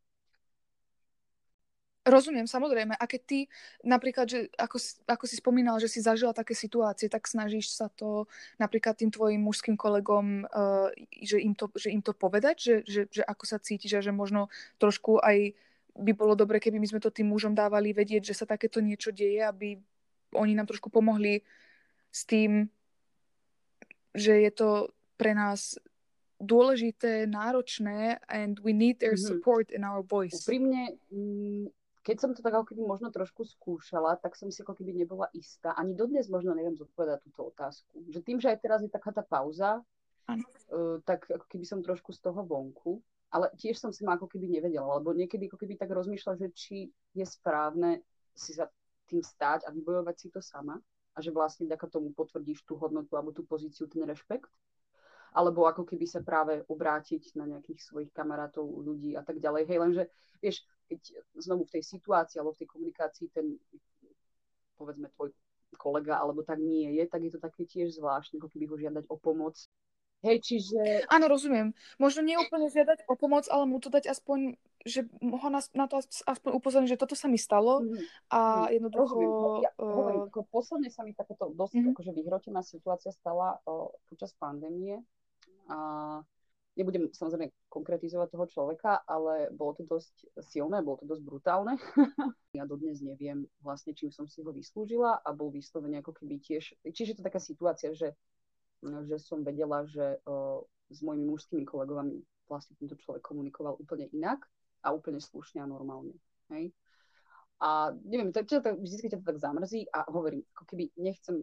Rozumiem, samozrejme. A keď ty napríklad, že ako si spomínal, že si zažila také situácie, tak snažíš sa to napríklad tým tvojim mužským kolegom, že im to povedať, že ako sa cítiš a že možno trošku aj by bolo dobre, keby my sme to tým mužom dávali vedieť, že sa takéto niečo deje, aby oni nám trošku pomohli s tým, že je to pre nás dôležité, náročné and we need their support in our voice. Úprimne, keď som to tak ako keby možno trošku skúšala, tak som si ako keby nebola istá. Ani dodnes možno neviem zodpovedať túto otázku. Že tým, že aj teraz je taká tá pauza, tak ako keby som trošku z toho vonku. Ale tiež som si ma ako keby nevedela, lebo niekedy ako keby tak rozmýšľa, že či je správne si za tým stáť a vybojovať si to sama a že vlastne vďaka tomu potvrdíš tú hodnotu alebo tú pozíciu, ten rešpekt. Alebo ako keby sa práve obrátiť na nejakých svojich kamarátov, ľudí a tak ďalej. Hej, lenže, vieš, keď znovu v tej situácii alebo v tej komunikácii ten, povedzme, tvoj kolega alebo tak nie je, tak je to také tiež zvláštne, ako keby ho žiadať o pomoc. Hej, čiže... Áno, rozumiem. Možno nie úplne žiadať o pomoc, ale mu to dať aspoň, že ho na to aspoň upozorniť, že toto sa mi stalo a jednoducho... Hovorím, posledne sa mi takéto dosť akože vyhrotená situácia stala počas pandémie. A nebudem samozrejme konkretizovať toho človeka, ale bolo to dosť silné, bolo to dosť brutálne. Ja dodnes neviem vlastne, čím som si ho vyslúžila a bol vyslovene ako keby tiež... Čiže to taká situácia, že som vedela, že s mojimi mužskými kolegovami vlastne tento človek komunikoval úplne inak a úplne slušne a normálne. Hej? A neviem, vždy ťa to tak zamrzí a hovorím, ako keby nechcem...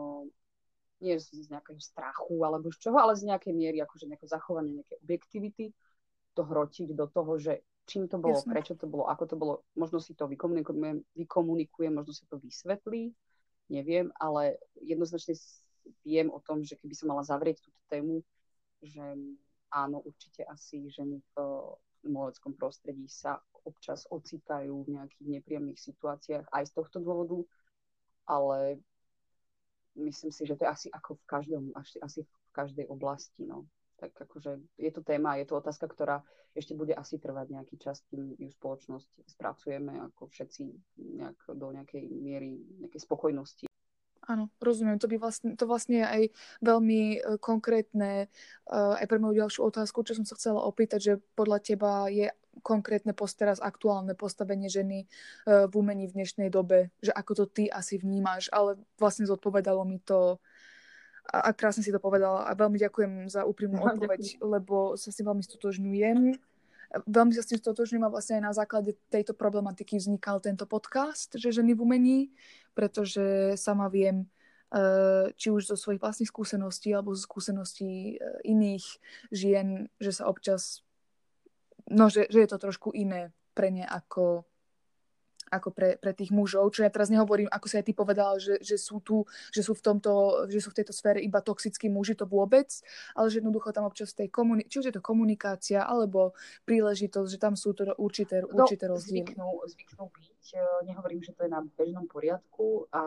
nie z nejakého strachu alebo z čoho, ale z nejakej miery, akože nejaké zachovanie, nejaké objektivity, to hrotiť do toho, že čím to bolo, prečo to bolo, ako to bolo, možno si to vykomunikujem, možno sa to vysvetlí, neviem, ale jednoznačne viem o tom, že keby som mala zavrieť túto tému, že áno, určite asi ženy v umeleckom prostredí sa občas ocitajú v nejakých nepríjemných situáciách aj z tohto dôvodu, ale myslím si, že to je asi ako asi v každej oblasti, no. Tak akože je to téma, je to otázka, ktorá ešte bude asi trvať nejaký čas, kým ju spoločnosť spracujeme ako všetci do nejakej miery, nejakej spokojnosti. Áno, rozumiem. To vlastne je aj veľmi konkrétne aj pre moju ďalšiu otázku, čo som sa chcela opýtať, že podľa teba je konkrétne teraz aktuálne postavenie ženy v umení v dnešnej dobe, že ako to ty asi vnímaš, ale vlastne zodpovedalo mi to a krásne si to povedala a veľmi ďakujem za úprimnú odpoveď, lebo sa s tým veľmi stotožňujem. Veľmi sa s tým stotožňujem a vlastne aj na základe tejto problematiky vznikal tento podcast, že ženy v umení, pretože sama viem, či už zo svojich vlastných skúseností alebo zo skúseností iných žien, že sa občas že je to trošku iné pre ne ako ako pre tých mužov, čo ja teraz nehovorím, ako sa aj ty povedala, že sú tu, že sú v tejto sfére iba toxickí muži, to vôbec, ale že jednoducho tam občas či už je to komunikácia, alebo príležitosť, že tam sú to určité rozdiely. Zvyknú byť, nehovorím, že to je na bežnom poriadku a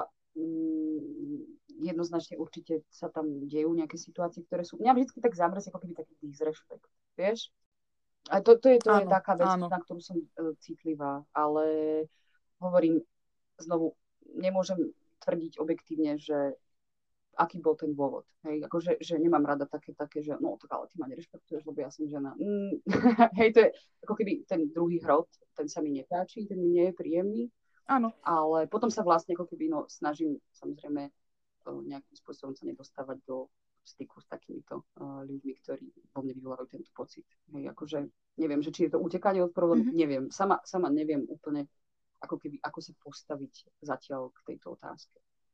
jednoznačne určite sa tam dejú nejaké situácie, ktoré sú... Mňa vždy tak zamrzí ako keby taký disrespekt, vieš? A to je taká vec, na ktorú som citlivá, ale hovorím znovu, nemôžem tvrdiť objektívne, že aký bol ten dôvod. Hej, akože že nemám rada také, že no tak ale ty ma nerešpektuješ, lebo ja som žena. Hej, to je ako keby ten druhý hrot, ten sa mi nepáči, ten mi nie je príjemný. Áno. Ale potom sa vlastne ako keby snažím samozrejme nejakým spôsobom sa nedostávať do styku s takýmito ľuďmi, ktorí vo mne vyvolávajú tento pocit. Hej, akože neviem, že či je to utekanie od problému, neviem. Sama neviem úplne, ako sa postaviť zatiaľ k tejto otázke.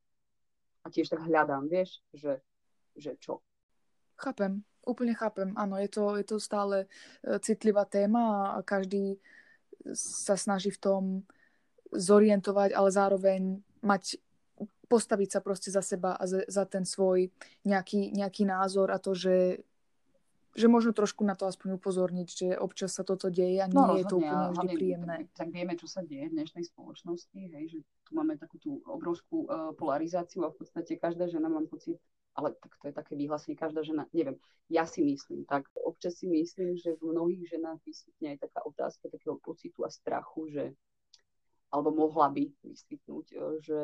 A tiež tak hľadám, vieš, že čo. Chápem, úplne chápem. Áno, je to stále citlivá téma a každý sa snaží v tom zorientovať, ale zároveň postaviť sa proste za seba a za ten svoj nejaký názor a to, že možno trošku na to aspoň upozorniť, že občas sa toto deje a nie je to úplne vždy príjemné. Tak vieme, čo sa deje v dnešnej spoločnosti, hej, že tu máme takú tú obrovskú polarizáciu a v podstate každá žena, mám pocit, ale tak to je také vyhlásenie, každá žena, neviem, ja si myslím, tak občas si myslím, že v mnohých ženách vysvetne aj taká otázka takého pocitu a strachu, že alebo mohla by vysvetnúť, že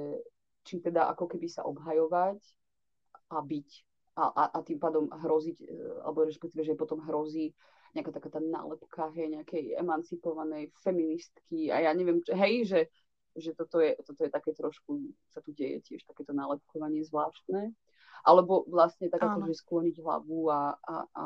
či teda ako keby sa obhajovať a byť a tým pádom hroziť, alebo respektíve, že potom hrozí nejaká taká tá nálepka, hej, nejakej emancipovanej feministky a ja neviem, hej, že toto je také trošku, sa tu deje tiež takéto nálepkovanie zvláštne, alebo vlastne tak ako, že skloniť hlavu a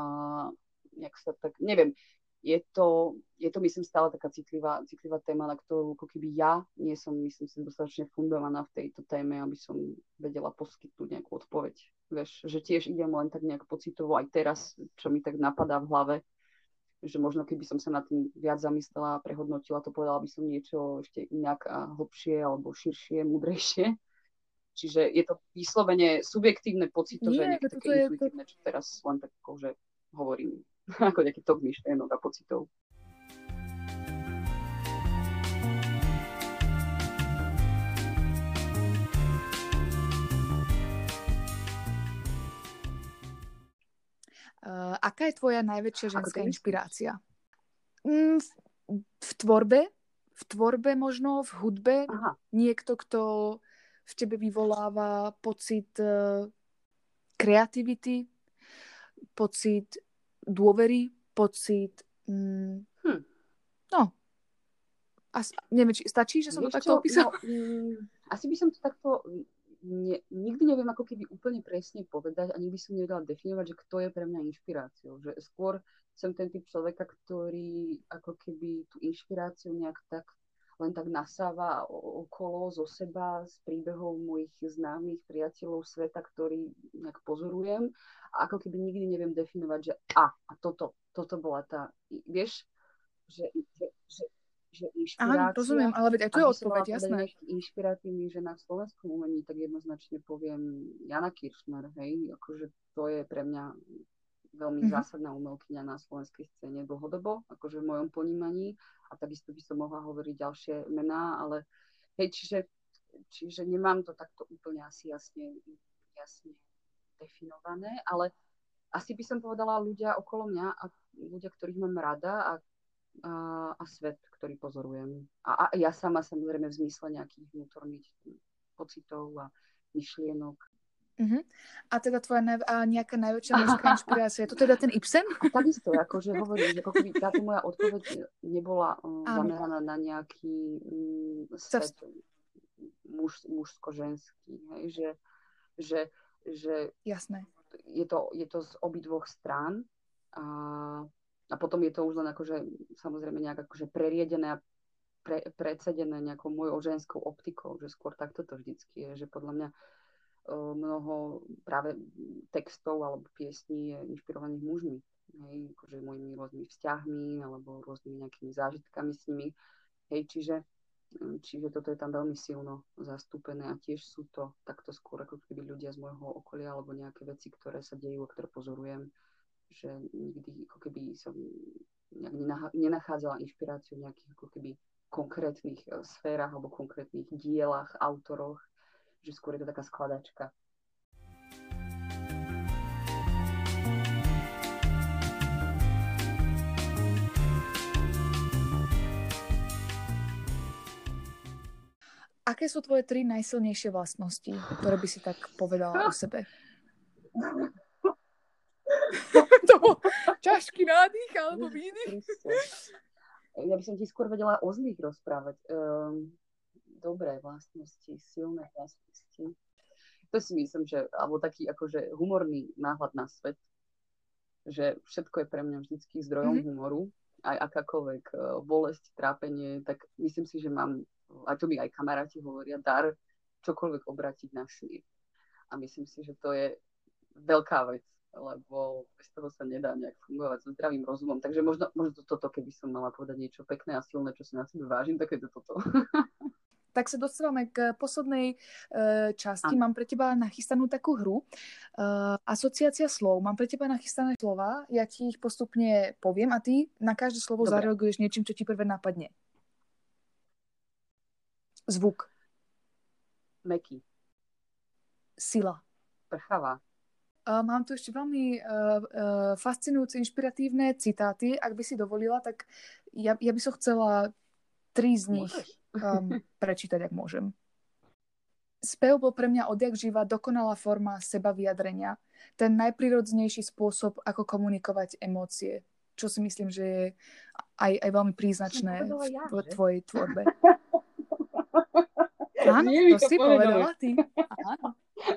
nejak sa tak, neviem, je to myslím stále taká citlivá téma, na ktorú ako keby ja nie som, myslím si, dostatočne fundovaná v tejto téme, aby som vedela poskytnúť nejakú odpoveď. Vieš, že tiež idem len tak nejak pocitovo aj teraz, čo mi tak napadá v hlave, že možno keby som sa nad tým viac zamyslela a prehodnotila to, povedala by som niečo ešte inak a hlbšie alebo širšie, múdrejšie. Čiže je to vyslovene subjektívne pocitové, nejaké také intuitívne, čo teraz len tak akože hovorím. Ako nejaký tok myšlienok a pocitov. Aká je tvoja najväčšia ženská inšpirácia? V tvorbe možno, v hudbe? Aha. Niekto, kto v tebe vyvoláva pocit kreativity, pocit dôvery, pocit... No. Neviem, či stačí, že som to takto opísala? Asi by som to takto... nikdy neviem ako keby úplne presne povedať a nikdy som nevedela definovať, že kto je pre mňa inšpiráciou. Že skôr som ten typ človeka, ktorý ako keby tú inšpiráciu nejak tak len tak nasáva okolo zo seba z príbehov mojich známych priateľov sveta, ktorý nejak pozorujem a ako keby nikdy neviem definovať, že a toto bola tá, vieš, že inšpirácia. Áno, rozumiem, ale veď aj to je odpoveď, jasné. Inšpiratívny žena v slovenskom umení, tak jednoznačne poviem Jana Kiršner, hej, akože to je pre mňa veľmi zásadná umelkyňa na slovenskej scéne dlhodobo, akože v mojom ponímaní a takisto by som mohla hovoriť ďalšie mená, ale hej, čiže nemám to takto úplne asi jasne definované, ale asi by som povedala ľudia okolo mňa a ľudia, ktorých mám rada a svet, ktorý pozorujem. A ja sama samozrejme v zmysle nejakých vnútorných pocitov a myšlienok. A teda tvoja nejaká najväčšia mužská inšpirácia, je to teda ten Ibsen? A takisto, akože hovorím, že keby táto moja odpoveď nebola zameraná na nejaký svet mužsko-ženský, hej, že jasné. Je to z obidvoch strán a potom je to už len akože samozrejme nejak akože preriedené a predsedené nejakou mojou ženskou optikou, že skôr takto to vždycky je, že podľa mňa mnoho práve textov alebo piesní je inšpirovaných mužmi, hej, akože mojimi rôznymi vzťahmi alebo rôznymi nejakými zážitkami s nimi, hej, čiže Čiže toto je tam veľmi silno zastúpené a tiež sú to takto skôr ako keby ľudia z môjho okolia alebo nejaké veci, ktoré sa dejú a ktoré pozorujem, že nikdy ako keby som nenachádzala inšpiráciu v nejakých ako keby konkrétnych sférach alebo konkrétnych dielach, autoroch, že skôr je to taká skladačka. Aké sú tvoje 3 najsilnejšie vlastnosti, ktoré by si tak povedala o sebe? To bol ťažký nádych alebo výdych? Ja by som ti skôr vedela o zlých rozprávať. Dobré vlastnosti, silné vlastnosti. To si myslím, že, alebo taký akože humorný náhľad na svet, že všetko je pre mňa vždycky zdrojom humoru, aj akákoľvek bolesť, trápenie, tak myslím si, že mám, a to mi aj kamaráti hovoria, dar čokoľvek obrátiť na smích. A myslím si, že to je veľká vec, lebo bez toho sa nedá nejak fungovať so zdravým rozumom. Takže možno toto, keby som mala povedať niečo pekné a silné, čo si na sebe vážim, tak je to toto. Tak sa dostávame k poslednej časti. Mám pre teba nachystanú takú hru. Asociácia slov. Mám pre teba nachystané slova. Ja ti ich postupne poviem a ty na každé slovo zareaguješ niečím, čo ti prvé napadne. Zvuk. Mäkký. Sila. Prchavá. Mám tu ešte veľmi fascinujúce, inšpiratívne citáty. Ak by si dovolila, tak ja by som chcela 3 z nich prečítať, ak môžem. Spev bol pre mňa odjak živa dokonalá forma seba vyjadrenia. Ten najprirodzenejší spôsob, ako komunikovať emócie. Čo si myslím, že je aj veľmi príznačné v tvojej tvorbe. Áno, to si povedala ty. Áno.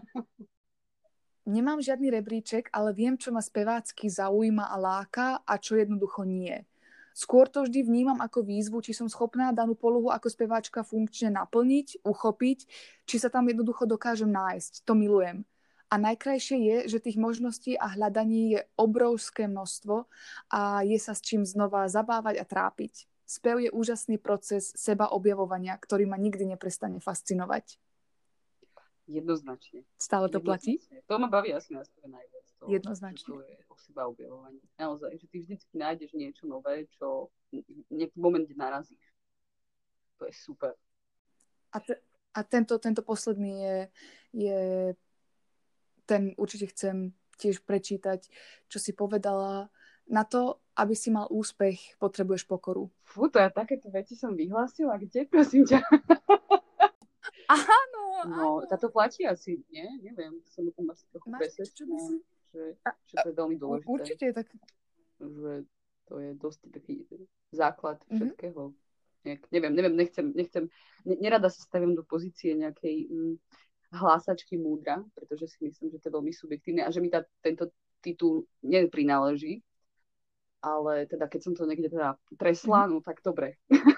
Nemám žiadny rebríček, ale viem, čo ma spevácky zaujíma a láka a čo jednoducho nie. Skôr to vždy vnímam ako výzvu, či som schopná danú polohu ako speváčka funkčne naplniť, uchopiť, či sa tam jednoducho dokážem nájsť. To milujem. A najkrajšie je, že tých možností a hľadaní je obrovské množstvo a je sa s čím znova zabávať a trápiť. Spev je úžasný proces seba objavovania, ktorý ma nikdy neprestane fascinovať. Jednoznačne. Stále to platí? To ma baví asi na sebe najviac. Jednoznačne. To je o seba objavovanie. Naozaj, že ty vždycky nájdeš niečo nové, čo v nejaký moment narazíš. To je super. A tento posledný je ten určite chcem tiež prečítať, čo si povedala. Na to, aby si mal úspech, potrebuješ pokoru. Fú, to ja takéto veci som vyhlásila. Kde, prosím ťa? Áno. No, táto platí asi, nie? Neviem, som o tom asi trochu presvedčená, že to je veľmi dôležité. Určite je tak. Že to je dosť taký základ všetkého. Neviem, nechcem, nerada sa stavím do pozície nejakej hlásačky múdra, pretože si myslím, že to je veľmi subjektívne a že mi tento titul neprináleží, ale teda keď som to niekde teda tresla, no tak dobre.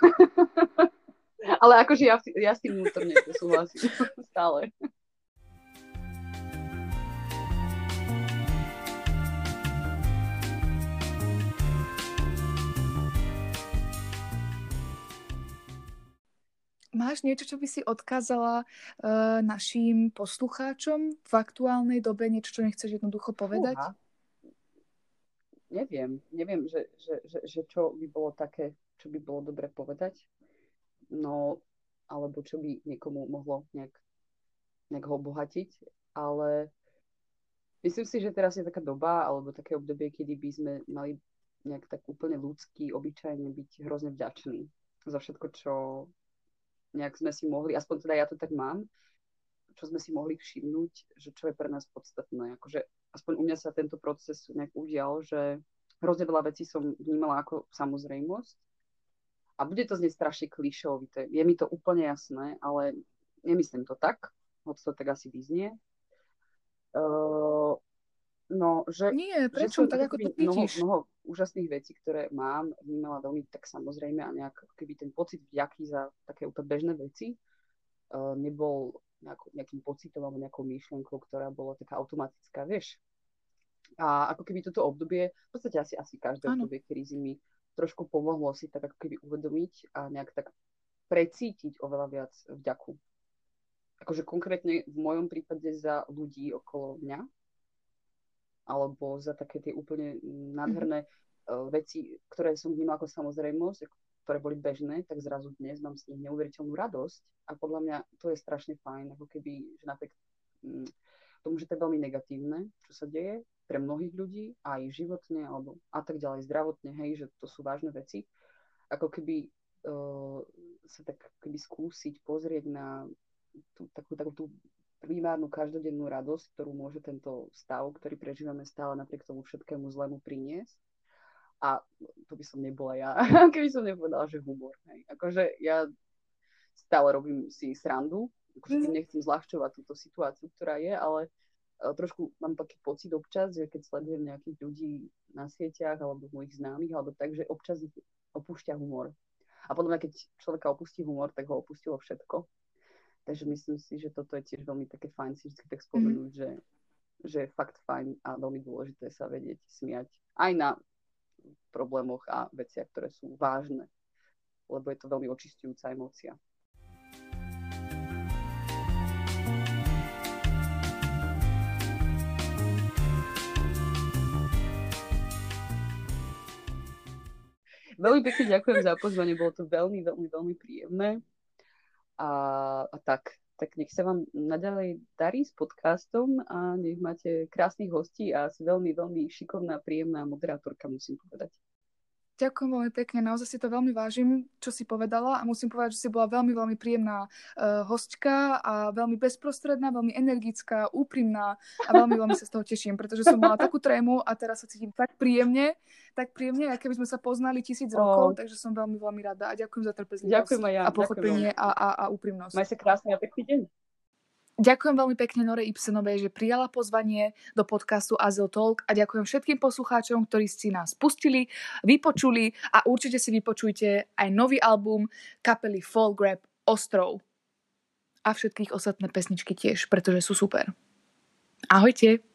Ale akože ja s tým vnútorne súhlasím stále. Máš niečo, čo by si odkázala našim poslucháčom v aktuálnej dobe? Niečo, čo nechceš jednoducho povedať? Neviem, že čo by bolo také, čo by bolo dobre povedať. No, alebo čo by niekomu mohlo nejak ho obohatiť. Ale myslím si, že teraz je taká doba, alebo také obdobie, kedy by sme mali nejak tak úplne ľudský, obyčajne byť hrozne vďační za všetko, čo nejak sme si mohli, aspoň teda ja to tak mám, čo sme si mohli všimnúť, že čo je pre nás podstatné. Akože aspoň u mňa sa tento proces nejak udial, že hrozne veľa vecí som vnímala ako samozrejmosť. A bude to znieť strašne klišovité. Je mi to úplne jasné, ale nemyslím to tak, hoď to tak asi vyznie. No, že, nie, prečo? Tak ako to cítiš? Mnoho úžasných vecí, ktoré mám, vnímala veľmi tak samozrejme a nejak keby ten pocit vďaky za také úplne bežné veci nebol nejakým pocitom alebo nejakou myšlienkou, ktorá bola taká automatická, vieš. A ako keby toto obdobie, v podstate asi každé obdobie krízy mi trošku pomohlo si tak ako keby uvedomiť a nejak tak precítiť oveľa viac vďaku. Akože konkrétne v mojom prípade za ľudí okolo mňa, alebo za také tie úplne nádherné veci, ktoré som vnímala ako samozrejmosť, ktoré boli bežné, tak zrazu dnes mám z nich neuveriteľnú radosť a podľa mňa to je strašne fajn, ako keby, že napriek tomu, že to je veľmi negatívne, čo sa deje pre mnohých ľudí, aj životne, alebo a tak ďalej, zdravotne, hej, že to sú vážne veci, ako keby sa tak keby skúsiť pozrieť na takú tú primárnu každodennú radosť, ktorú môže tento stav, ktorý prežívame stále napriek tomu všetkému zlému priniesť. A to by som nebola ja, keby som nepovedala, že humor. Hej. Akože ja stále robím si srandu, akože tým nechcem zľahčovať túto situáciu, ktorá je, ale trošku mám taký pocit občas, že keď sledujem nejakých ľudí na sieťach alebo mojich známych, alebo tak, že občas ich opúšťa humor. A podľa mňa, keď človeka opustí humor, tak ho opustilo všetko. Takže myslím si, že toto je tiež veľmi také fajn si vždy tak spomenúť, že je fakt fajn a veľmi dôležité sa vedieť smiať aj na problémoch a veciach, ktoré sú vážne, lebo je to veľmi očisťujúca emócia. Veľmi pekne ďakujem za pozvanie, bolo to veľmi, veľmi, veľmi príjemné. A tak nech sa vám naďalej darí s podcastom a nech máte krásnych hostí a si veľmi, veľmi šikovná, príjemná moderátorka, musím povedať. Ďakujem veľmi pekne, naozaj si to veľmi vážim, čo si povedala a musím povedať, že si bola veľmi, veľmi príjemná hostka a veľmi bezprostredná, veľmi energická, úprimná a veľmi, veľmi sa z toho teším, pretože som mala takú trému a teraz sa cítim tak príjemne, ako keby sme sa poznali 1000 rokov, takže som veľmi, veľmi rada a ďakujem za trpezlivosť a pochopenie a úprimnosť. Maj sa krásny a pekný deň. Ďakujem veľmi pekne Nore Ibsenovej, že prijala pozvanie do podcastu Azyl Talk a ďakujem všetkým poslucháčom, ktorí si nás pustili, vypočuli a určite si vypočujte aj nový album kapely Fall Grab Ostrov. A všetkých ostatné pesničky tiež, pretože sú super. Ahojte!